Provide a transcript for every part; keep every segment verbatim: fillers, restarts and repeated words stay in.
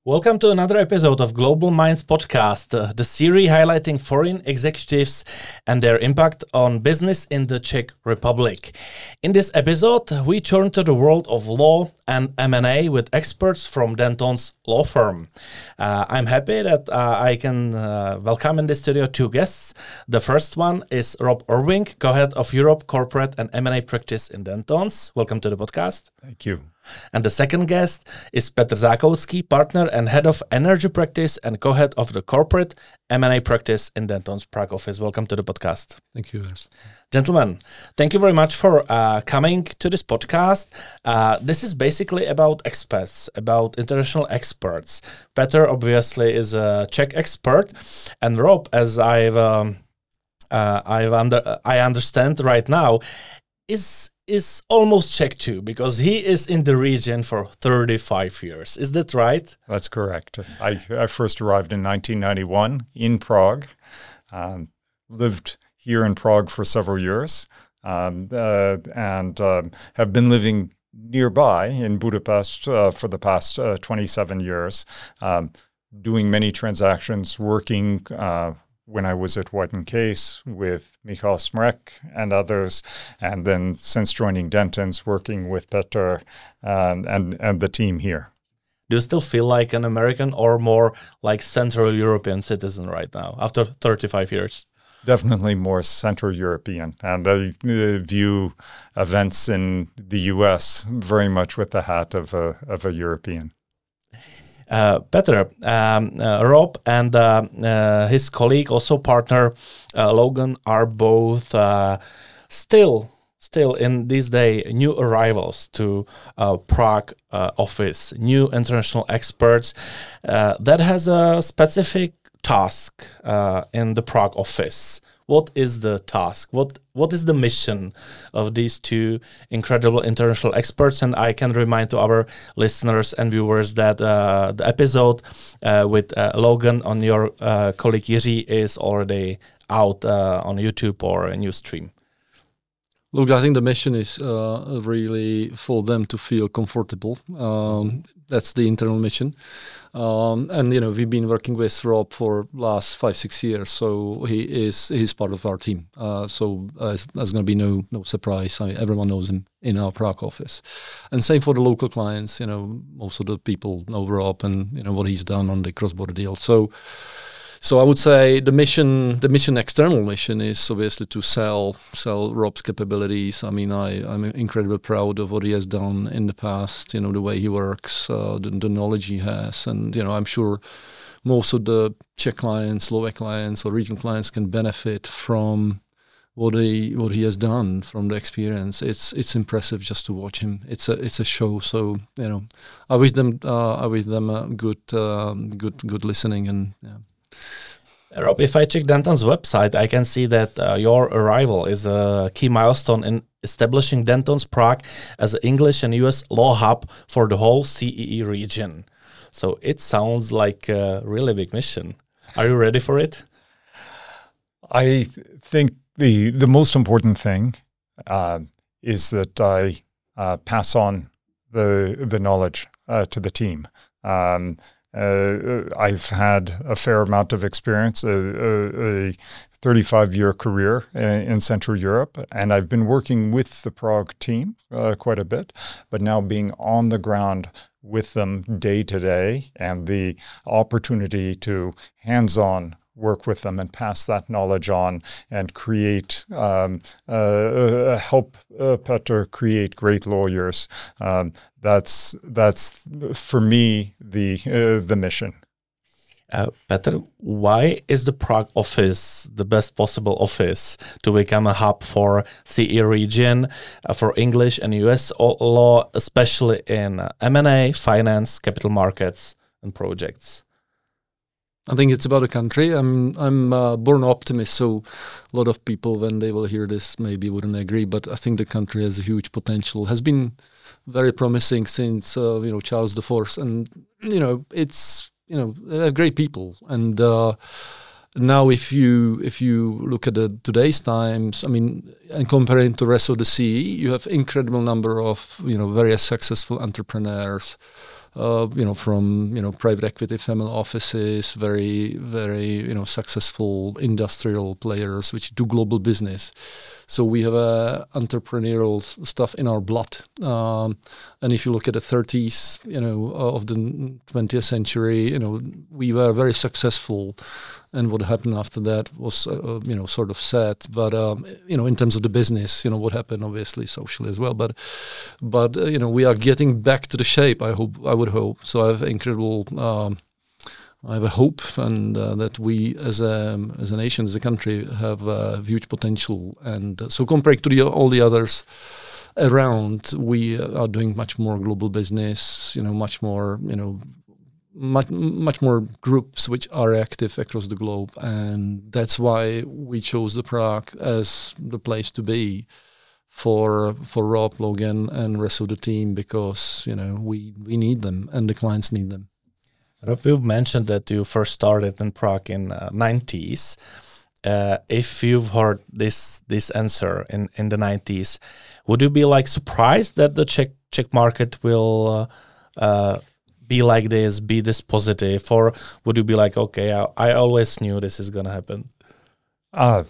Welcome to another episode of Global Minds Podcast, uh, the series highlighting foreign executives and their impact on business in the Czech Republic. In this episode, we turn to the world of law and M and A with experts from Dentons law firm. Uh, I'm happy that uh, I can uh, welcome in the studio two guests. The first one is Rob Irving, co-head of Europe Corporate and M and A Practice in Dentons. Welcome to the podcast. Thank you. And the second guest is Petr Zákoucký, partner and head of energy practice and co-head of the corporate M and A practice in Dentons Prague office. Welcome to the podcast. Thank you. Gentlemen, thank you very much for uh, coming to this podcast. Uh, this is basically about experts, about international experts. Petr obviously is a Czech expert, and Rob, as I've um, uh, I've under I understand right now, is. is almost Czech too, because he is in the region for thirty-five years. Is that right? That's correct. I, I first arrived in nineteen ninety-one in Prague, um, lived here in Prague for several years, um, uh, and um, have been living nearby in Budapest uh, for the past uh, twenty-seven years, um, doing many transactions, working uh when I was at White and Case with Michal Smrek and others, and then since joining Dentons, working with Petr um, and, and the team here. Do you still feel like an American or more like Central European citizen right now, after thirty-five years? Definitely more Central European, and I uh, view events in the U S very much with the hat of a, of a European. Uh, Petr, um, uh, Rob and uh, uh, his colleague, also partner uh, Logan, are both uh, still still in this day new arrivals to uh, Prague uh, office, new international experts uh, that has a specific task uh, in the Prague office. What is the task? What What is the mission of these two incredible international experts? And I can remind to our listeners and viewers that uh, the episode uh, with uh, Logan on your uh, colleague Jiří is already out uh, on YouTube or a new stream. Look, I think the mission is uh, really for them to feel comfortable. Um, that's the internal mission. Um, and, you know, we've been working with Rob for last five, six years. So he is he's part of our team. Uh, so uh, there's going to be no no surprise. I mean, everyone knows him in our Prague office. And same for the local clients. You know, most of the people know Rob and, you know, what he's done on the cross-border deal. So So I would say the mission, the mission, external mission is obviously to sell, sell Rob's capabilities. I mean, I, I'm incredibly proud of what he has done in the past. You know, the way he works, uh, the, the knowledge he has, and you know, I'm sure most of the Czech clients, Slovak clients, or regional clients can benefit from what he what he has done, from the experience. It's it's impressive just to watch him. It's a it's a show. So you know, I wish them uh, I wish them a good um, good good listening and. Yeah. Rob, if I check Dentons' website, I can see that uh, your arrival is a key milestone in establishing Dentons Prague as an English and U S law hub for the whole C E E region. So it sounds like a really big mission. Are you ready for it? I think the the most important thing uh, is that I uh, pass on the the knowledge uh, to the team. Um, Uh, I've had a fair amount of experience, a, a, a thirty-five-year career in, in Central Europe, and I've been working with the Prague team uh, quite a bit, but now being on the ground with them day to day and the opportunity to hands-on work with them and pass that knowledge on and create, um, uh, help uh, Petr create great lawyers. Um, that's that's for me the uh, the mission. Uh, Petr, why is the Prague office the best possible office to become a hub for C E region, uh, for English and U S law, especially in uh, M and A, finance, capital markets, and projects? I think it's about the country. I'm I'm a born optimist, so a lot of people, when they will hear this, maybe wouldn't agree. But I think the country has a huge potential. Has been very promising since uh, you know Charles the Fourth, and you know it's you know uh, great people. And uh, now, if you if you look at the today's times, I mean, and comparing to the rest of the C E E, you have incredible number of you know very successful entrepreneurs. uh, you know, from you know private equity family offices, very very you know successful industrial players which do global business. So we have uh, entrepreneurial stuff in our blood. Um, and if you look at the thirties, you know, of the twentieth century, you know, we were very successful. And what happened after that was, uh, you know, sort of sad. But, um, you know, in terms of the business, you know, what happened obviously socially as well. But, but uh, you know, we are getting back to the shape, I hope, I would hope. So I have incredible... Um, I have a hope, and uh, that we, as a as a nation, as a country, have uh, huge potential. And uh, so, compared to the, all the others around, we are doing much more global business. You know, much more. You know, much much more groups which are active across the globe, and that's why we chose the Prague as the place to be for for Rob, Logan, and rest of the team, because you know we we need them, and the clients need them. Rob, you've mentioned that you first started in Prague in uh, nineties. Uh, if you've heard this this answer in, in the nineties, would you be like surprised that the Czech Czech market will uh, uh, be like this, be this positive, or would you be like, okay, I, I always knew this is going to happen? Uh,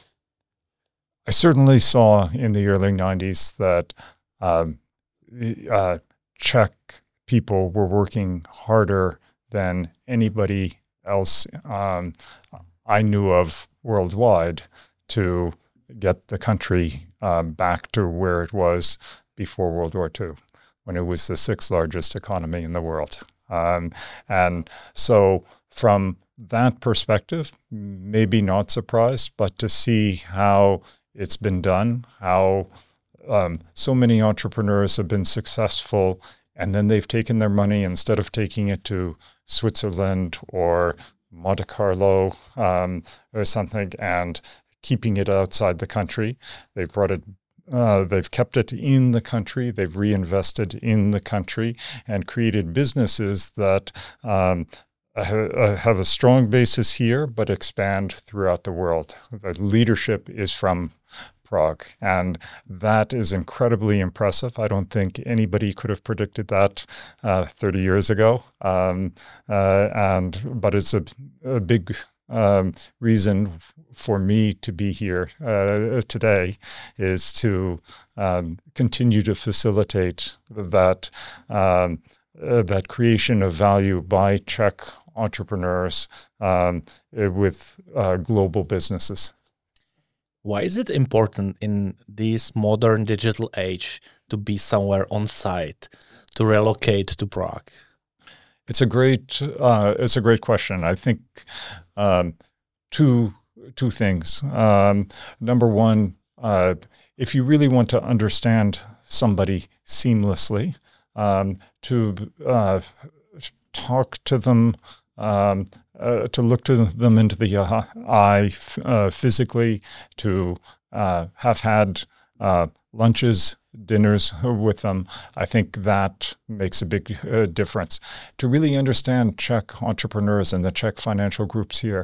I certainly saw in the early nineties that um, uh, Czech people were working harder than anybody else um, I knew of worldwide to get the country uh, back to where it was before World War Two, when it was the sixth largest economy in the world. Um, and so from that perspective, maybe not surprised, but to see how it's been done, how um, so many entrepreneurs have been successful, and then they've taken their money, instead of taking it to Switzerland or Monte Carlo um, or something, and keeping it outside the country, they've brought it. Uh, they've kept it in the country. They've reinvested in the country and created businesses that um, ha- have a strong basis here, but expand throughout the world. The leadership is from Prague, and that is incredibly impressive. I don't think anybody could have predicted that uh, thirty years ago. Um, uh, and but it's a, a big um, reason for me to be here uh, today, is to um, continue to facilitate that um, uh, that creation of value by Czech entrepreneurs um, with uh, global businesses. Why is it important in this modern digital age to be somewhere on site, to relocate to Prague? It's a great, uh, it's a great question. I think um, two two things. Um, number one, uh, if you really want to understand somebody seamlessly, um, to uh, talk to them. Um, uh, to look to them into the uh, eye uh, physically, to uh, have had uh, lunches, dinners with them, I think that makes a big uh, difference. To really understand Czech entrepreneurs and the Czech financial groups here,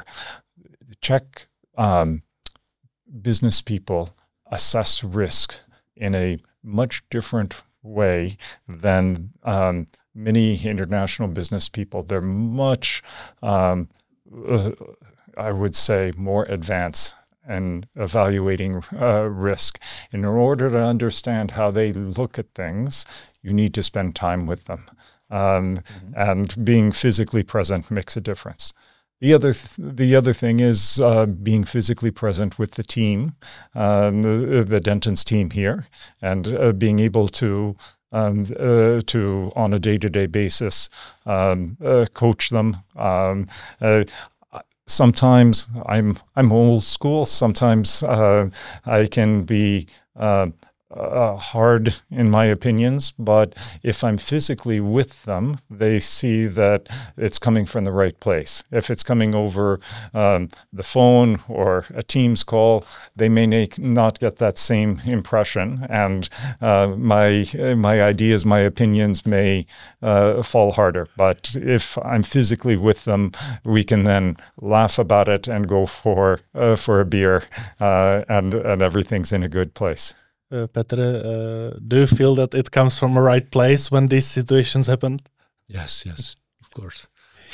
Czech um, business people assess risk in a much different way than um, many international business people. They're much, um, uh, I would say, more advanced in evaluating uh, risk. In order to understand how they look at things, you need to spend time with them. Um, mm-hmm. And being physically present makes a difference. The other th- the other thing is uh, being physically present with the team, um, the, the Dentons team here, and uh, being able to um, uh, to on a day-to-day basis um, uh, coach them. Um, uh, sometimes I'm I'm old school. Sometimes uh, I can be Uh, Uh, hard in my opinions, but if I'm physically with them, they see that it's coming from the right place. If it's coming over um, the phone or a Teams call, they may na- not get that same impression, and uh, my my ideas, my opinions may uh, fall harder. But if I'm physically with them, we can then laugh about it and go for uh, for a beer, uh, and and everything's in a good place. Uh, Petr, uh, do you feel that it comes from a right place when these situations happen? Yes, yes, of course.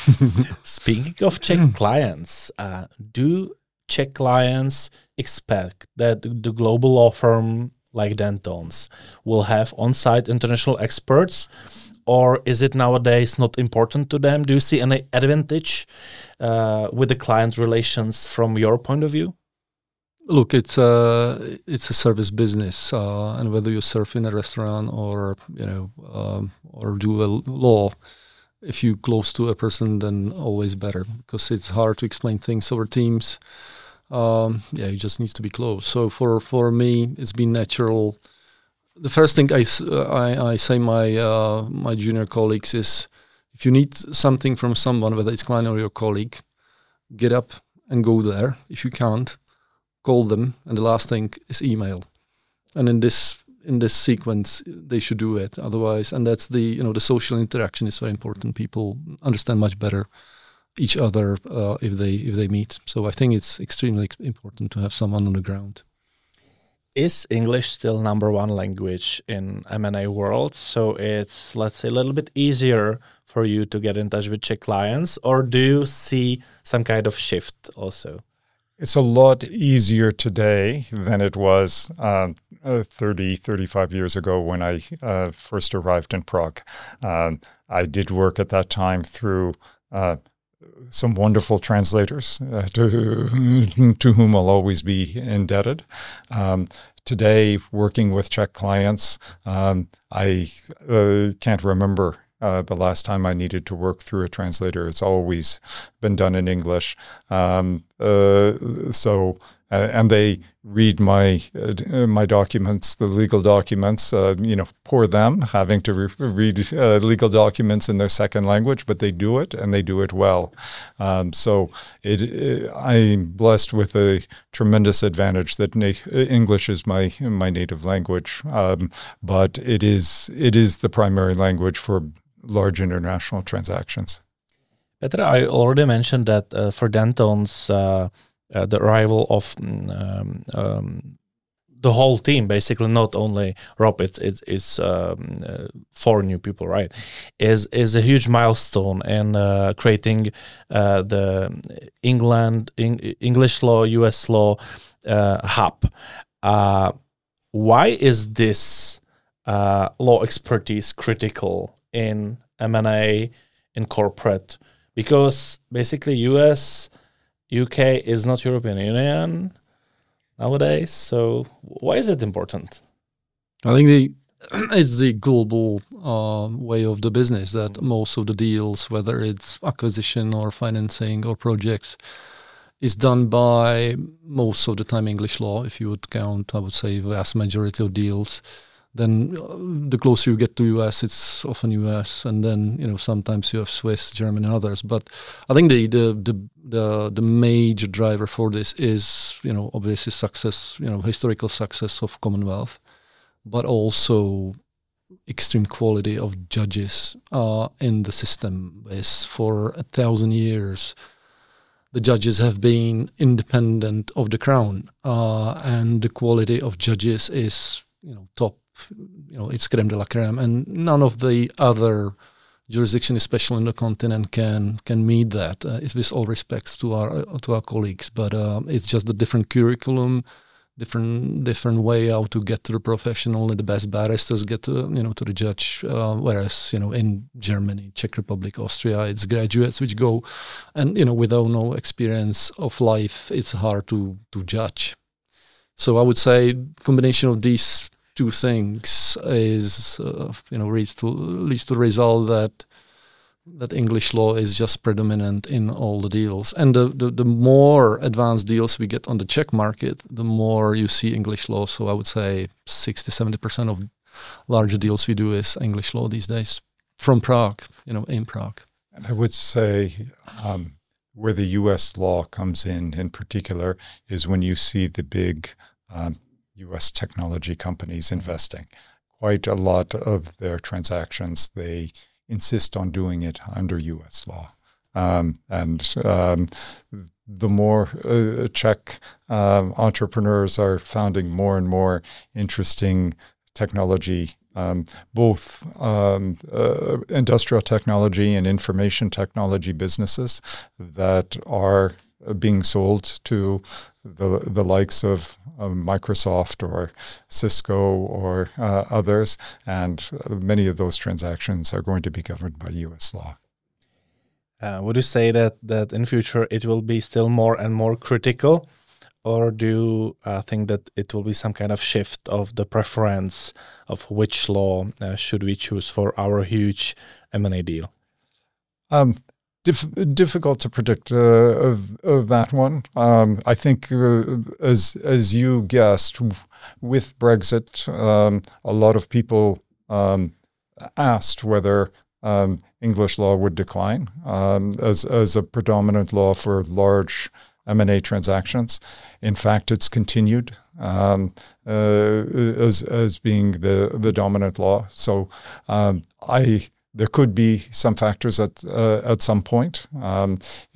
Speaking of Czech clients, uh, do Czech clients expect that the global law firm like Dentons will have on-site international experts, or is it nowadays not important to them? Do you see any advantage uh, with the client relations from your point of view? Look, it's a it's a service business, uh, and whether you serve in a restaurant or you know um, or do a law, if you close to a person, then always better, because it's hard to explain things over Teams. Um, yeah, you just need to be close. So for for me, it's been natural. The first thing I, I, I say my uh, my junior colleagues is, if you need something from someone, whether it's client or your colleague, get up and go there. If you can't, call them. And the last thing is email. And in this in this sequence, they should do it. Otherwise, and that's the you know the social interaction is very important. People understand much better each other uh, if they if they meet. So I think it's extremely important to have someone on the ground. Is English still number one language in M and A world? So it's, let's say, a little bit easier for you to get in touch with Czech clients, or do you see some kind of shift also? It's a lot easier today than it was uh, uh, thirty, thirty-five years ago when I uh, first arrived in Prague. Um, I did work at that time through uh, some wonderful translators uh, to, to whom I'll always be indebted. Um, today, working with Czech clients, um, I uh, can't remember Uh, the last time I needed to work through a translator. It's always been done in English. Um, uh, so, uh, and they read my uh, my documents, the legal documents, uh, you know, poor them, having to re- read uh, legal documents in their second language, but they do it, and they do it well. Um, so it, it, I'm blessed with a tremendous advantage that na- English is my my native language, um, but it is it is the primary language for large international transactions. Petra, I already mentioned that uh, for Dentons, uh, uh, the arrival of um, um, the whole team, basically not only Rob, it's it's, it's um, uh, four new people, right? Is is a huge milestone in uh, creating uh, the England Eng- English law, U S law uh, hub. Uh, why is this uh, law expertise critical in M and A, in corporate? Because basically U S, U K is not European Union nowadays. So why is it important? I think the it's the global uh, way of the business that most of the deals, whether it's acquisition or financing or projects, is done by most of the time English law. If you would count, I would say, vast majority of deals. Then uh, the closer you get to U S, it's often U S, and then you know sometimes you have Swiss, German, and others. But I think the the the the, the major driver for this is you know obviously success, you know historical success of Commonwealth, but also extreme quality of judges uh, in the system. Is for a thousand years, the judges have been independent of the crown, uh, and the quality of judges is you know top. You know, it's creme de la creme, and none of the other jurisdiction, especially in the continent, can can meet that. Uh, it's with all respects to our uh, to our colleagues, but uh, it's just a different curriculum, different different way how to get to the profession. Only the best barristers get to you know to the judge, uh, whereas you know in Germany, Czech Republic, Austria, it's graduates which go, and you know without no experience of life, it's hard to to judge. So I would say combination of these two things is uh, you know leads to leads to the result that that English law is just predominant in all the deals, and the, the the more advanced deals we get on the Czech market, the more you see English law. So I would say sixty to seventy percent of larger deals we do is English law these days from Prague, you know, in Prague. And I would say um, where the U S law comes in, in particular, is when you see the big um, U S technology companies investing. Quite a lot of their transactions, they insist on doing it under U S law. Um, and um, the more uh, Czech um, entrepreneurs are founding more and more interesting technology, um, both um, uh, industrial technology and information technology businesses that are being sold to the the likes of um, Microsoft or Cisco or uh, others, and many of those transactions are going to be governed by U S law. Uh, would you say that, that in future it will be still more and more critical, or do you uh, think that it will be some kind of shift of the preference of which law uh, should we choose for our huge M and A deal? Um, Dif- difficult to predict uh, of, of that one. Um, I think, uh, as as you guessed, w- with Brexit, um, a lot of people um, asked whether um, English law would decline um, as as a predominant law for large M and A transactions. In fact, it's continued um, uh, as as being the the dominant law. So um, I. There could be some factors at uh, at some point. Um,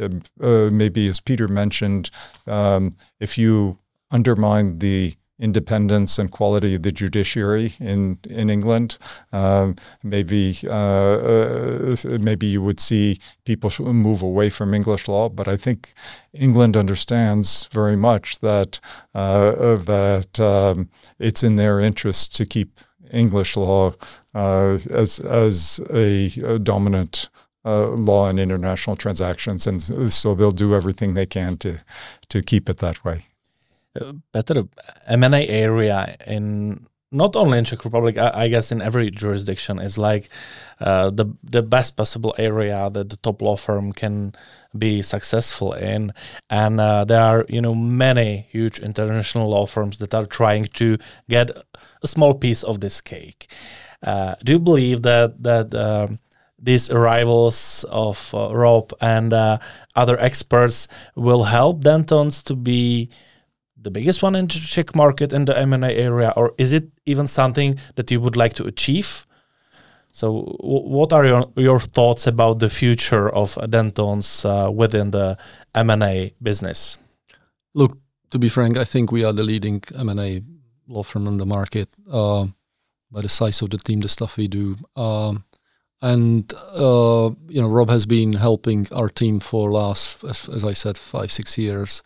uh, maybe, as Peter mentioned, um, if you undermine the independence and quality of the judiciary in in England, um, maybe uh, uh, maybe you would see people move away from English law. But I think England understands very much that uh, that um, it's in their interest to keep English law uh, as as a, a dominant uh, law in international transactions, and so they'll do everything they can to to keep it that way. Uh, better M and A area in not only in Czech Republic, I, I guess in every jurisdiction is like uh, the the best possible area that the top law firm can be successful in, and uh, there are you know many huge international law firms that are trying to get a small piece of this cake. Uh, do you believe that that um, these arrivals of uh, Rob and uh, other experts will help Dentons to be the biggest one in the Czech market in the M and A area, or is it even something that you would like to achieve? So, w- what are your your thoughts about the future of Dentons uh, within the M and A business? Look, to be frank, I think we are the leading M and A law firm on the market uh, by the size of the team, the stuff we do. Um, and, uh, you know, Rob has been helping our team for last, as, as I said, five, six years.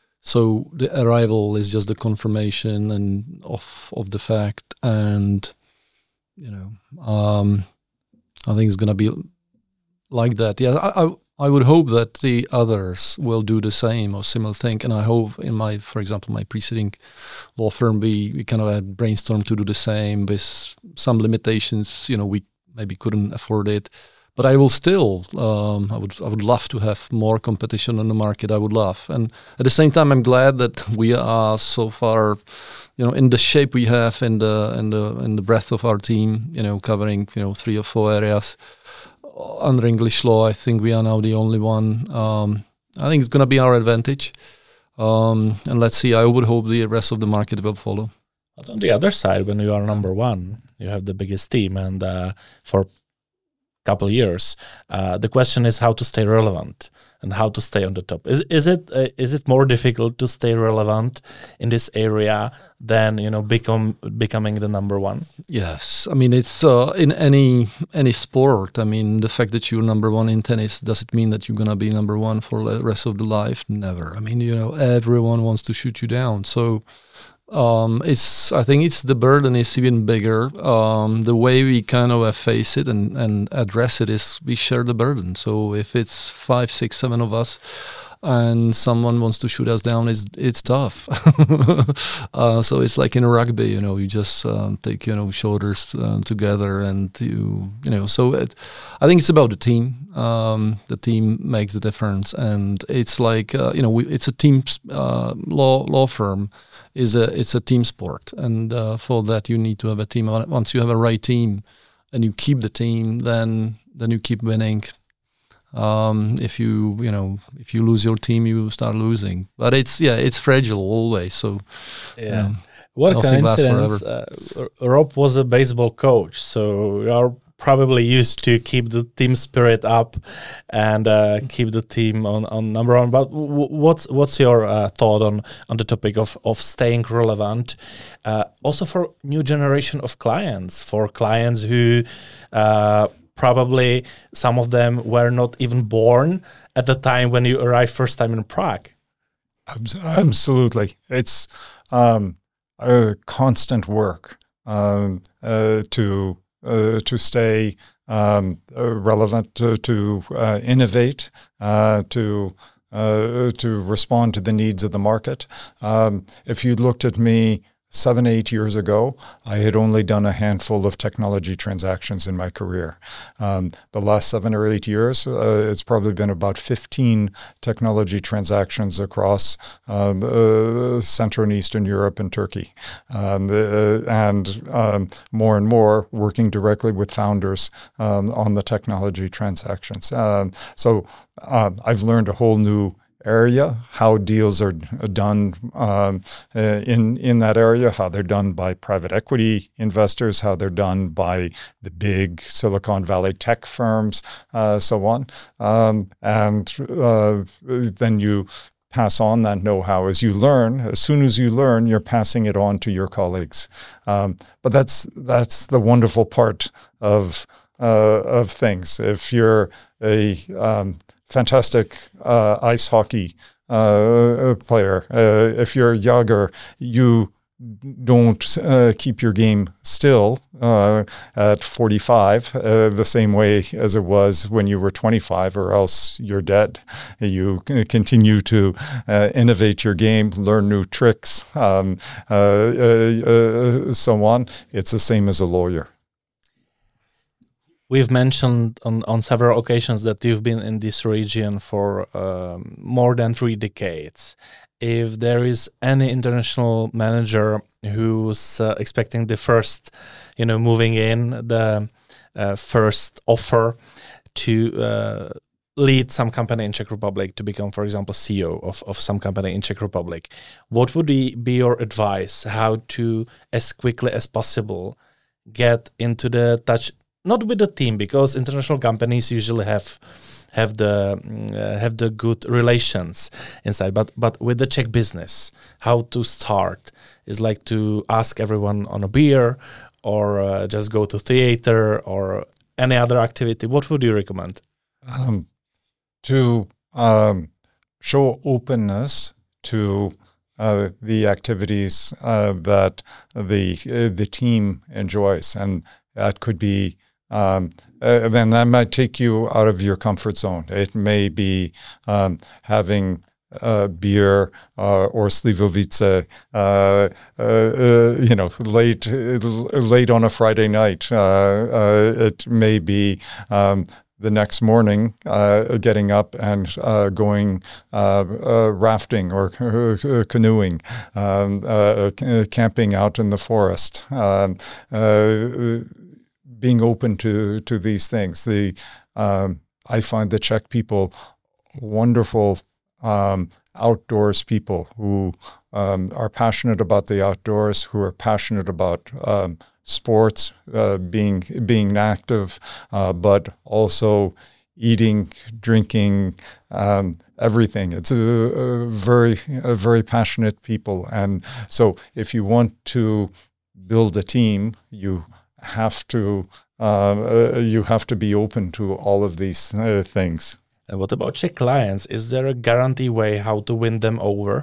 So the arrival is just the confirmation and of of the fact. And, you know, um, I think it's going to be like that. Yeah, I, I I would hope that the others will do the same or similar thing. And I hope in my, for example, my preceding law firm, we, we kind of had brainstormed to do the same with some limitations. You know, we maybe couldn't afford it. But I will still, um, I would I would love to have more competition on the market. I would love. And at the same time, I'm glad that we are so far, you know, in the shape we have in the in the in the breadth of our team, you know, covering, you know, three or four areas. Under English law, I think we are now the only one. Um, I think it's going to be our advantage. Um, and let's see, I would hope the rest of the market will follow. But on the other side, when you are number one, you have the biggest team. And uh, for a couple of years, uh, the question is how to stay relevant and how to stay on the top. Is is it uh, is it more difficult to stay relevant in this area than you know become becoming the number one? Yes, I mean it's uh, in any any sport. I mean the fact that you're number one in tennis, does it mean that you're gonna be number one for the rest of the life? Never. I mean you know everyone wants to shoot you down. So um, it's I think it's the burden is even bigger. Um, the way we kind of face it and, and address it is we share the burden. So if it's five, six, seven of us, and someone wants to shoot us down, it's it's tough. uh, so it's like in rugby, you know, you just um, take you know shoulders uh, together, and you you know. So it, I think it's about the team. Um, the team makes the difference, and it's like uh, you know, we, it's a team uh, law law firm. Is a it's a team sport, and uh, for that you need to have a team. Once you have a right team, and you keep the team, then then you keep winning. Um, if you you know if you lose your team, you start losing. But it's yeah, it's fragile always. So yeah, um, what nothing lasts coincidence! Uh, Rob was a baseball coach, so you are probably used to keep the team spirit up and uh, keep the team on, on number one. But w- what's what's your uh, thought on on the topic of of staying relevant, uh, also for new generation of clients, for clients who uh, probably some of them were not even born at the time when you arrived first time in Prague? Absolutely, it's um, a constant work um, uh, to. Uh, to stay um, uh, relevant, to, to uh, innovate, uh, to uh, to respond to the needs of the market. Um, if you looked at me seven, eight years ago, I had only done a handful of technology transactions in my career. Um, the last seven or eight years, uh, it's probably been about fifteen technology transactions across um, uh, Central and Eastern Europe and Turkey. Um, uh, and um, more and more working directly with founders um, on the technology transactions. Um, so uh, I've learned a whole new area, how deals are done um, uh, in in that area, how they're done by private equity investors, how they're done by the big Silicon Valley tech firms, uh, so on. Um, and uh, then you pass on that know-how as you learn. As soon as you learn, you're passing it on to your colleagues. Um, but that's that's the wonderful part of uh, of things. If you're a um, fantastic uh, ice hockey uh, player. Uh, if you're younger, you don't uh, keep your game still uh, at forty-five uh, the same way as it was when you were twenty-five, or else you're dead. You continue to uh, innovate your game, learn new tricks, um, uh, uh, uh, so on. It's the same as a lawyer. We've mentioned on, on several occasions that you've been in this region for um, more than three decades. If there is any international manager who's uh, expecting the first, you know, moving in, the uh, first offer to uh, lead some company in Czech Republic, to become, for example, C E O of, of some company in Czech Republic, what would be your advice how to, as quickly as possible, get into the touch, not with the team, because international companies usually have have the uh, have the good relations inside, but but with the Czech business, how to start is like to ask everyone on a beer, or uh, just go to theater, or any other activity. What would you recommend? Um, to um, show openness to uh, the activities uh, that the uh, the team enjoys, and that could be. Um, uh, then that might take you out of your comfort zone. It may be um, having uh, beer uh, or slivovice, uh, uh, uh, you know, late late on a Friday night. Uh, uh, it may be um, the next morning, uh, getting up and uh, going uh, uh, rafting or uh, canoeing, um, uh, camping out in the forest. Um, uh, being open to, to these things. The um, I find the Czech people wonderful um, outdoors people who um, are passionate about the outdoors, who are passionate about um, sports, uh, being being active, uh, but also eating, drinking, um, everything. It's a, a very a very passionate people, and so if you want to build a team, you have to uh, uh, you have to be open to all of these uh, things. And what about Czech clients? Is there a guarantee way how to win them over?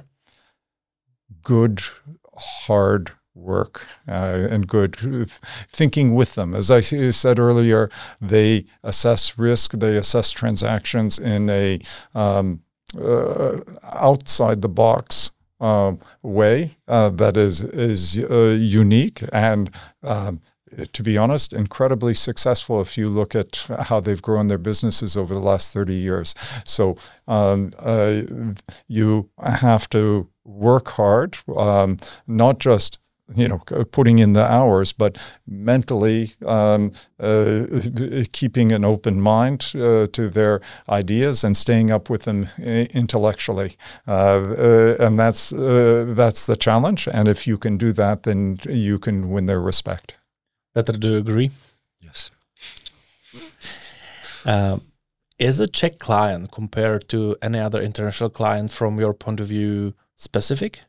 Good, hard work uh, and good thinking with them. As I said earlier, they assess risk, they assess transactions in a um, uh, outside the box uh, way uh, that is is uh, unique and. Um, To be honest, incredibly successful if you look at how they've grown their businesses over the last thirty years. So um, uh, you have to work hard, um, not just you know putting in the hours, but mentally um, uh, keeping an open mind uh, to their ideas and staying up with them intellectually. Uh, uh, and that's uh, that's the challenge. And if you can do that, then you can win their respect. Petr, do you agree? Yes. Um, is a Czech client compared to any other international client from your point of view specific?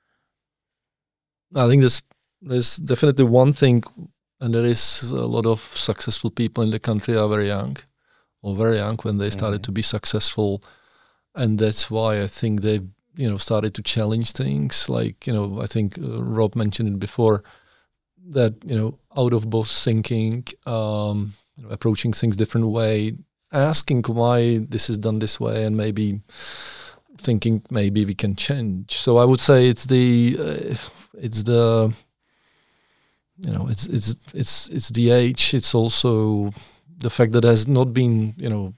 I think there's there's definitely one thing, and there is a lot of successful people in the country are very young, or very young when they started mm-hmm. to be successful, and that's why I think they you know started to challenge things. Like you know, I think uh, Rob mentioned it before, that you know out of box thinking, um, you know, approaching things different way, asking why this is done this way, and maybe thinking maybe we can change. So I would say it's the uh, it's the you know it's it's it's it's the age. It's also the fact that there has not been you know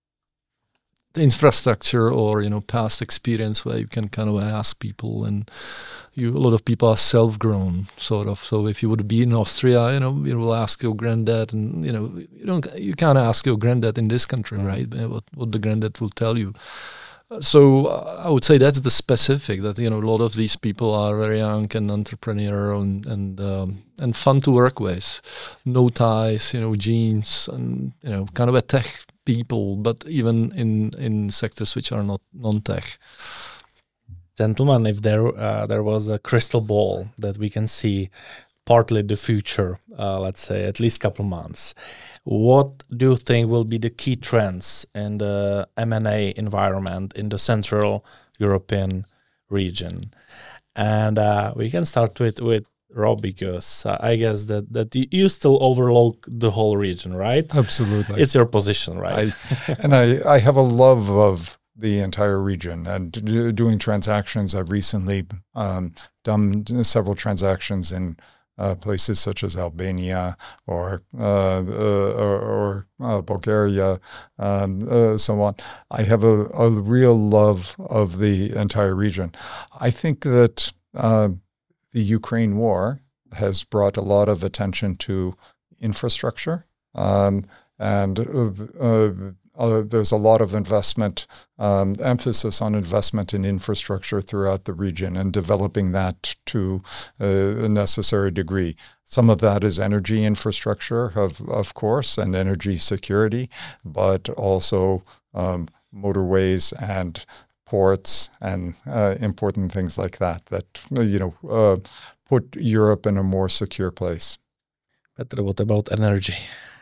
the infrastructure or you know past experience where you can kind of ask people, and you a lot of people are self-grown sort of. So if you would be in Austria, you know you will ask your granddad, and you know you don't you can't ask your granddad in this country, mm-hmm. right? What what the granddad will tell you. So uh, I would say that's the specific, that you know a lot of these people are very young and entrepreneurial and and um, and fun to work with, no ties, you know, jeans, and you know, kind of a tech people, but even in in sectors which are not non-tech. Gentlemen, if there uh, there was a crystal ball that we can see partly the future, uh, let's say at least a couple of months, what do you think will be the key trends in the M and A environment in the Central European region? And uh, we can start with, with Rob, because uh, I guess that, that you still overlook the whole region, right? Absolutely. It's your position, right? I, and I, I have a love of the entire region and do, doing transactions. I've recently um, done several transactions in Uh, places such as Albania or uh, uh, or, or uh, Bulgaria, um, uh, so on. I have a, a real love of the entire region. I think that uh, the Ukraine war has brought a lot of attention to infrastructure, um, and uh, Uh, there's a lot of investment, um, emphasis on investment in infrastructure throughout the region and developing that to uh, a necessary degree. Some of that is energy infrastructure, of, of course, and energy security, but also um, motorways and ports and uh, important things like that, that, you know, uh, put Europe in a more secure place. Petr, what about energy?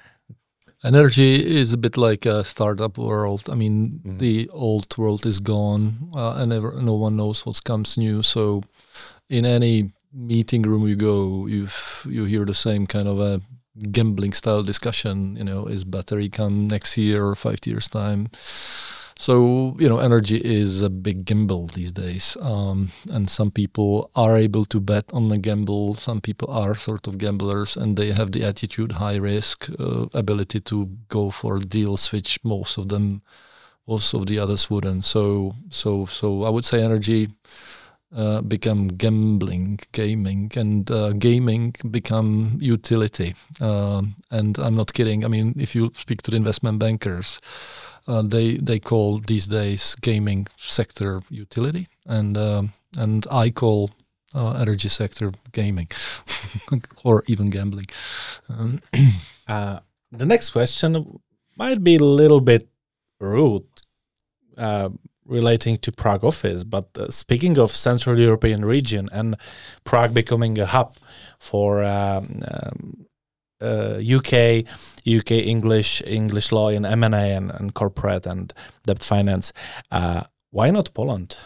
Energy is a bit like a startup world. I mean, mm-hmm. the old world is gone, uh, and never, no one knows what comes new. So, in any meeting room you go, you you hear the same kind of a gambling style discussion. You know, is battery come next year or five years time? So, you know, energy is a big gamble these days, um, and some people are able to bet on the gamble. Some people are sort of gamblers, and they have the attitude, high risk, uh, ability to go for deals which most of them, most of the others wouldn't. So, so, so I would say energy uh, become gambling, gaming, and uh, gaming become utility. Uh, and I'm not kidding. I mean, if you speak to the investment bankers, Uh, they they call these days gaming sector utility, and uh, and I call uh, energy sector gaming, or even gambling. Um, uh, the next question might be a little bit rude, uh, relating to Prague office, but uh, speaking of Central European region and Prague becoming a hub for um, um, Uh, U K, U K English, English law and M and A and, and corporate and debt finance. Uh, why not Poland?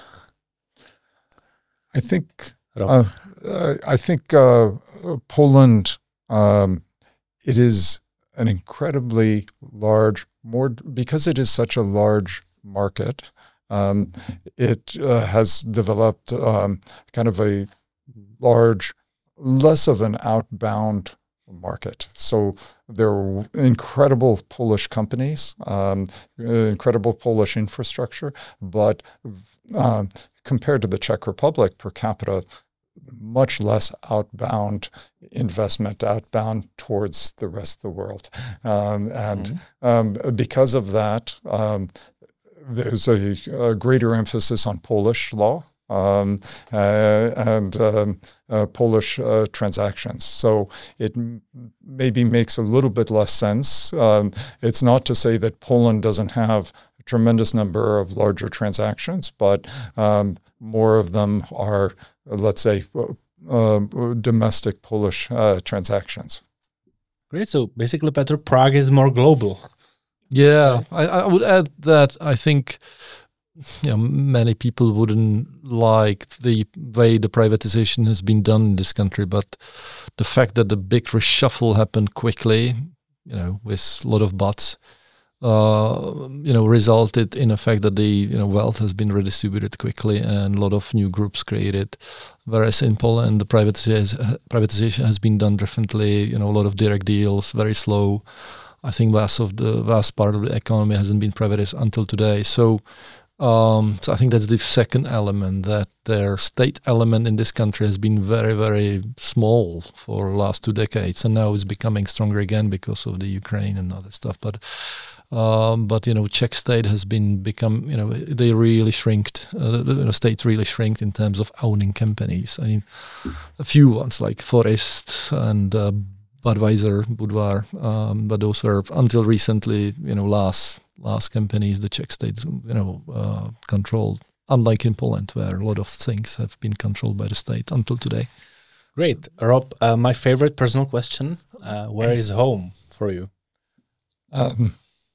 I think uh, I think uh, Poland. Um, it is an incredibly large, more because it is such a large market. Um, it uh, has developed um, kind of a large, less of an outbound market. So there are incredible Polish companies, um, incredible Polish infrastructure, but um, compared to the Czech Republic per capita, much less outbound investment, outbound towards the rest of the world. Um, and mm-hmm. um, because of that, um, there's a, a greater emphasis on Polish law um, uh, and um, uh, Polish uh, transactions. So it m- maybe makes a little bit less sense. Um, it's not to say that Poland doesn't have a tremendous number of larger transactions, but um, more of them are, let's say, uh, domestic Polish uh, transactions. Great. So basically, Petr, Prague is more global. Yeah, I, I would add that I think you know, many people wouldn't like the way the privatization has been done in this country, but the fact that the big reshuffle happened quickly, you know, with a lot of buts, uh, you know, resulted in the fact that the you know wealth has been redistributed quickly and a lot of new groups created. Whereas in Poland, the privatization privatization has been done differently. You know, a lot of direct deals, very slow. I think vast of the vast part of the economy hasn't been privatized until today. So. Um, so I think that's the second element, that their state element in this country has been very, very small for the last two decades, and now it's becoming stronger again because of the Ukraine and other stuff. But, um, but you know, Czech state has been become, you know, they really shrinked. Uh, the, the state really shrinked in terms of owning companies. I mean, a few ones like Forest and uh, Budweiser, Budvar, um, but those were until recently, you know, last. last companies the Czech state, you know, uh, controlled, unlike in Poland, where a lot of things have been controlled by the state until today. Great. Rob, uh, my favorite personal question, uh, where is home for you? Um,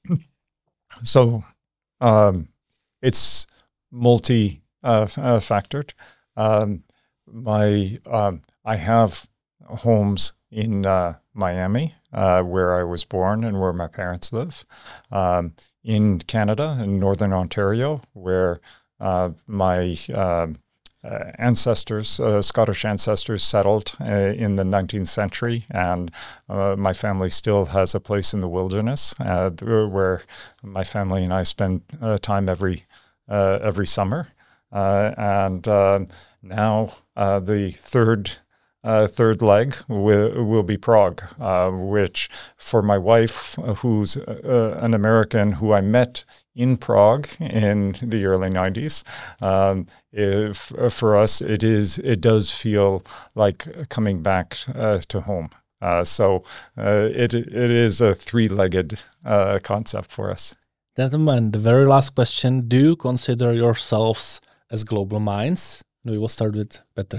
so um, it's multi-factored. Uh, um, my um, I have homes in uh, Miami, uh, where I was born and where my parents live. Um, in Canada, in Northern Ontario, where uh, my uh, uh, ancestors, uh, Scottish ancestors, settled uh, in the nineteenth century, and uh, my family still has a place in the wilderness uh, where my family and I spend uh, time every uh, every summer. Uh, and uh, now uh, the third Uh, third leg will, will be Prague, uh, which for my wife, uh, who's uh, an American who I met in Prague in the early nineties, um, if, for us it is it does feel like coming back uh, to home. Uh, so uh, it it is a three-legged uh, concept for us. Gentlemen, the very last question: do you consider yourselves as global minds? We will start with Petr.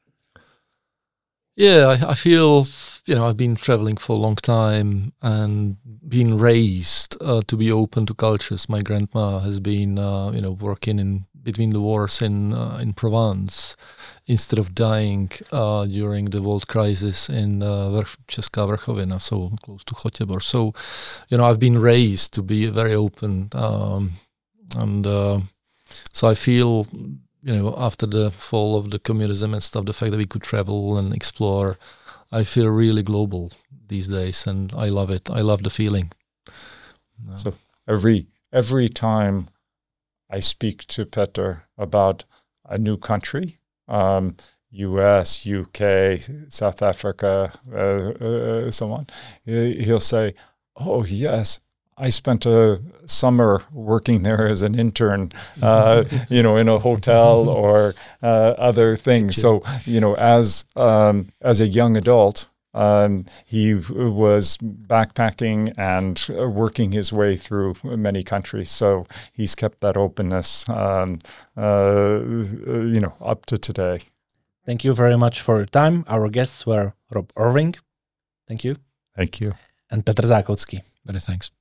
Yeah, I, I feel, you know, I've been traveling for a long time and been raised uh, to be open to cultures. My grandma has been, uh, you know, working in between the wars in uh, in Provence instead of dying uh, during the world crisis in uh, Vrch, Česká Vrchovina, so close to Chotěbor. So, you know, I've been raised to be very open, um, and uh, so I feel. You know, after the fall of the communism and stuff, the fact that we could travel and explore, I feel really global these days, and I love it. I love the feeling. No. So every every time I speak to Petr about a new country, um, U S, U K, South Africa, uh, uh, so on, he'll say, "Oh yes, I spent a summer working there as an intern, uh, you know, in a hotel or uh, other things." So, you know, as um, as a young adult, um, he was backpacking and working his way through many countries. So he's kept that openness, um, uh, you know, up to today. Thank you very much for your time. Our guests were Rob Irving. Thank you. Thank you. And Petr Zákocký. Many thanks.